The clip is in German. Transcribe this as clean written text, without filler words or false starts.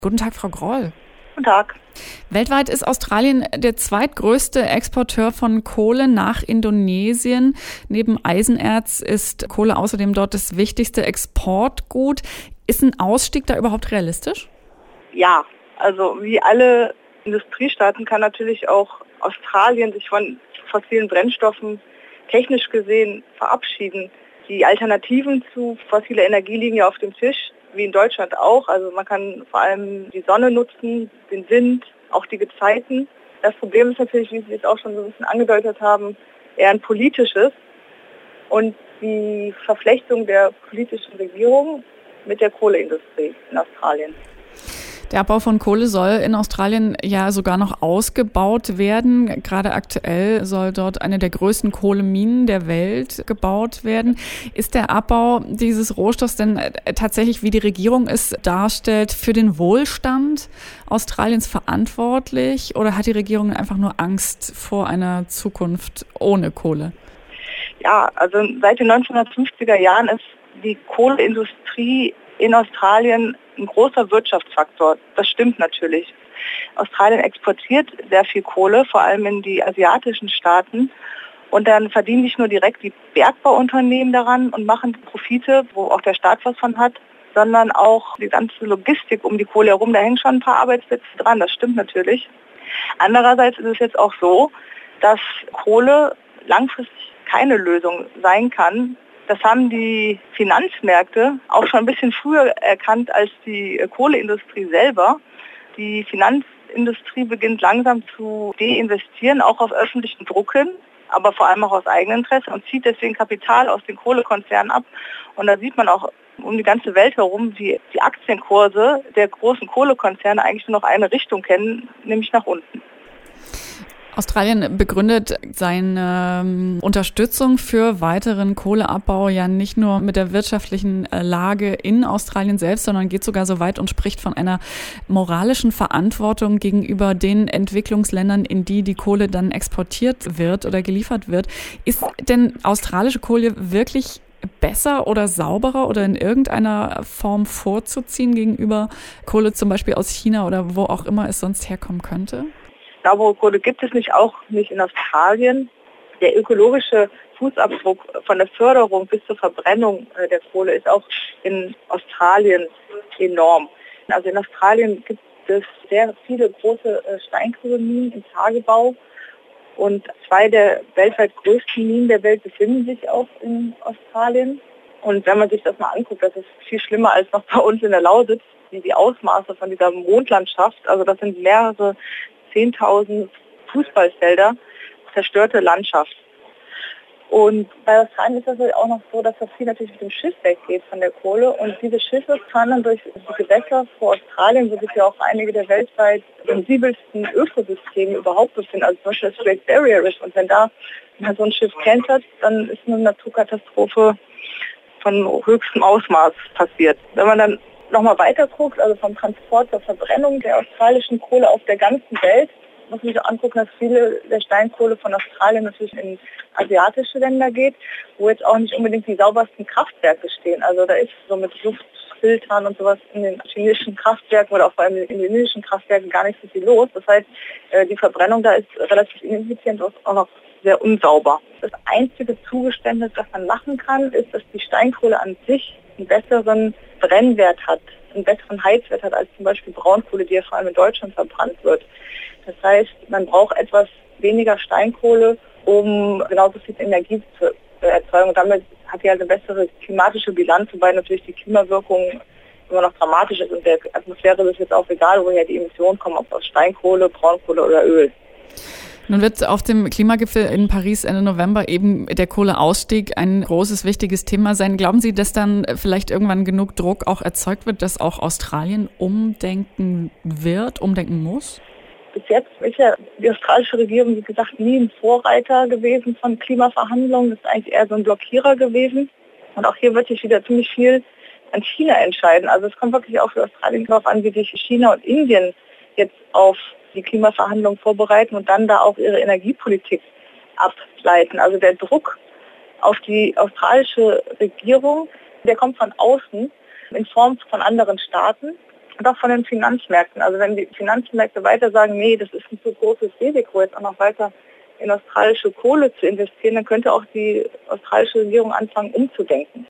Guten Tag, Frau Groll. Guten Tag. Weltweit ist Australien der zweitgrößte Exporteur von Kohle nach Indonesien. Neben Eisenerz ist Kohle außerdem dort das wichtigste Exportgut. Ist ein Ausstieg da überhaupt realistisch? Ja, also wie alle Industriestaaten kann natürlich auch Australien sich von fossilen Brennstoffen technisch gesehen verabschieden. Die Alternativen zu fossiler Energie liegen ja auf dem Tisch, wie in Deutschland auch. Also man kann vor allem die Sonne nutzen, den Wind, auch die Gezeiten. Das Problem ist natürlich, wie Sie es auch schon so ein bisschen angedeutet haben, eher ein politisches. Und die Verflechtung der politischen Regierung mit der Kohleindustrie in Australien. Der Abbau von Kohle soll in Australien ja sogar noch ausgebaut werden. Gerade aktuell soll dort eine der größten Kohleminen der Welt gebaut werden. Ist der Abbau dieses Rohstoffs denn tatsächlich, wie die Regierung es darstellt, für den Wohlstand Australiens verantwortlich? Oder hat die Regierung einfach nur Angst vor einer Zukunft ohne Kohle? Ja, also seit den 1950er Jahren ist die Kohleindustrie in Australien ein großer Wirtschaftsfaktor. Das stimmt natürlich. Australien exportiert sehr viel Kohle, vor allem in die asiatischen Staaten. Und dann verdienen nicht nur direkt die Bergbauunternehmen daran und machen Profite, wo auch der Staat was von hat, sondern auch die ganze Logistik um die Kohle herum. Da hängen schon ein paar Arbeitsplätze dran, das stimmt natürlich. Andererseits ist es jetzt auch so, dass Kohle langfristig keine Lösung sein kann. Das haben die Finanzmärkte auch schon ein bisschen früher erkannt als die Kohleindustrie selber. Die Finanzindustrie beginnt langsam zu deinvestieren, auch auf öffentlichen Druck hin, aber vor allem auch aus Eigeninteresse und zieht deswegen Kapital aus den Kohlekonzernen ab. Und da sieht man auch um die ganze Welt herum, wie die Aktienkurse der großen Kohlekonzerne eigentlich nur noch eine Richtung kennen, nämlich nach unten. Australien begründet seine Unterstützung für weiteren Kohleabbau ja nicht nur mit der wirtschaftlichen Lage in Australien selbst, sondern geht sogar so weit und spricht von einer moralischen Verantwortung gegenüber den Entwicklungsländern, in die die Kohle dann exportiert wird oder geliefert wird. Ist denn australische Kohle wirklich besser oder sauberer oder in irgendeiner Form vorzuziehen gegenüber Kohle zum Beispiel aus China oder wo auch immer es sonst herkommen könnte? Saubere Kohle gibt es nicht in Australien. Der ökologische Fußabdruck von der Förderung bis zur Verbrennung der Kohle ist auch in Australien enorm. Also in Australien gibt es sehr viele große Steinkohleminen im Tagebau und 2 der weltweit größten Minen der Welt befinden sich auch in Australien. Und wenn man sich das mal anguckt, das ist viel schlimmer als noch bei uns in der Lausitz, die Ausmaße von dieser Mondlandschaft. Also das sind mehrere 10.000 Fußballfelder, zerstörte Landschaft. Und bei Australien ist das auch noch so, dass das viel natürlich mit dem Schiff weggeht von der Kohle. Und diese Schiffe fahren dann durch die Gewässer vor Australien, wo sich ja auch einige der weltweit sensibelsten Ökosysteme überhaupt befinden, also zum Beispiel das Great Barrier Reef. Und wenn da so ein Schiff kentert, dann ist eine Naturkatastrophe von höchstem Ausmaß passiert. Wenn man dann nochmal weiter guckt, also vom Transport zur Verbrennung der australischen Kohle auf der ganzen Welt, muss man sich auch angucken, dass viele der Steinkohle von Australien natürlich in asiatische Länder geht, wo jetzt auch nicht unbedingt die saubersten Kraftwerke stehen. Also da ist so mit Luftfiltern und sowas in den chinesischen Kraftwerken oder auch vor allem in den indonesischen Kraftwerken gar nicht so viel los. Das heißt, die Verbrennung da ist relativ ineffizient und auch noch sehr unsauber. Das einzige Zugeständnis, das man machen kann, ist, dass die Steinkohle an sich einen besseren Brennwert hat, einen besseren Heizwert hat als zum Beispiel Braunkohle, die ja vor allem in Deutschland verbrannt wird. Das heißt, man braucht etwas weniger Steinkohle, um genauso viel Energie zu erzeugen. Und damit hat die halt eine bessere klimatische Bilanz, wobei natürlich die Klimawirkung immer noch dramatisch ist. Und der Atmosphäre ist jetzt auch egal, woher die Emissionen kommen, ob aus Steinkohle, Braunkohle oder Öl. Nun wird auf dem Klimagipfel in Paris Ende November eben der Kohleausstieg ein großes, wichtiges Thema sein. Glauben Sie, dass dann vielleicht irgendwann genug Druck auch erzeugt wird, dass auch Australien umdenken muss? Bis jetzt ist ja die australische Regierung, wie gesagt, nie ein Vorreiter gewesen von Klimaverhandlungen. Das ist eigentlich eher so ein Blockierer gewesen. Und auch hier wird sich wieder ziemlich viel an China entscheiden. Also es kommt wirklich auch für Australien darauf an, wie sich China und Indien jetzt auf die Klimaverhandlungen vorbereiten und dann da auch ihre Energiepolitik ableiten. Also der Druck auf die australische Regierung, der kommt von außen in Form von anderen Staaten. und auch von den Finanzmärkten. Also wenn die Finanzmärkte weiter sagen, nee, das ist ein zu großes Risiko, jetzt auch noch weiter in australische Kohle zu investieren, dann könnte auch die australische Regierung anfangen umzudenken.